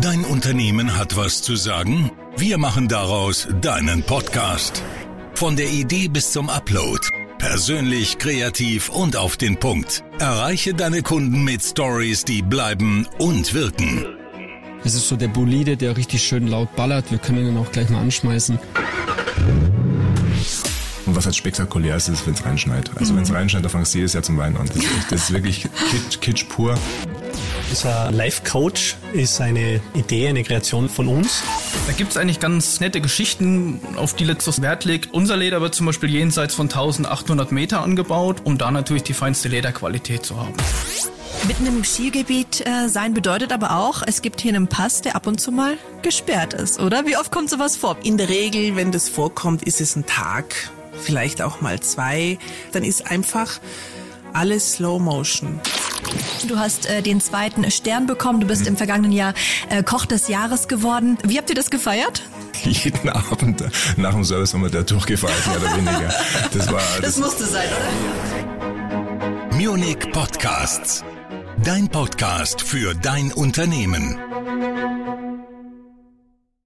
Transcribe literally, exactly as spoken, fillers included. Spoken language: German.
Dein Unternehmen hat was zu sagen? Wir machen daraus deinen Podcast. Von der Idee bis zum Upload. Persönlich, kreativ und auf den Punkt. Erreiche deine Kunden mit Stories, die bleiben und wirken. Es ist so der Bolide, der richtig schön laut ballert. Wir können ihn auch gleich mal anschmeißen. Und was halt spektakulär ist, ist, wenn es reinschneit. Also mhm. wenn es reinschneit, da fangst du jedes Jahr zum Weinen an. Das ist, echt, das ist wirklich Kitsch, Kitsch pur. Unser Life-Coach ist eine Idee, eine Kreation von uns. Da gibt es eigentlich ganz nette Geschichten, auf die letztes Wert legt. Unser Leder wird zum Beispiel jenseits von eintausendachthundert Meter angebaut, um da natürlich die feinste Lederqualität zu haben. Mitten im Skigebiet äh, sein bedeutet aber auch, es gibt hier einen Pass, der ab und zu mal gesperrt ist, oder? Wie oft kommt sowas vor? In der Regel, wenn das vorkommt, ist es ein Tag, vielleicht auch mal zwei. Dann ist einfach alles Slow Motion. Du hast äh, den zweiten Stern bekommen, du bist mhm. im vergangenen Jahr äh, Koch des Jahres geworden. Wie habt ihr das gefeiert? Jeden Abend nach dem Service haben wir da durchgefeiert, mehr oder weniger. Das, war, das, das musste sein, oder? Munich Podcasts. Dein Podcast für dein Unternehmen.